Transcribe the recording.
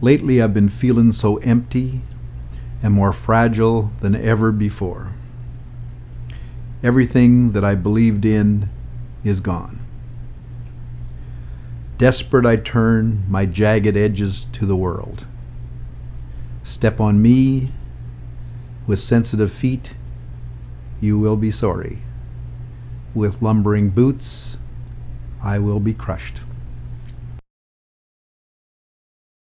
Lately I've been feeling so empty and more fragile than ever before. Everything that I believed in is gone. Desperate I turn my jagged edges to the world. Step on me with sensitive feet, you will be sorry. With lumbering boots, I will be crushed.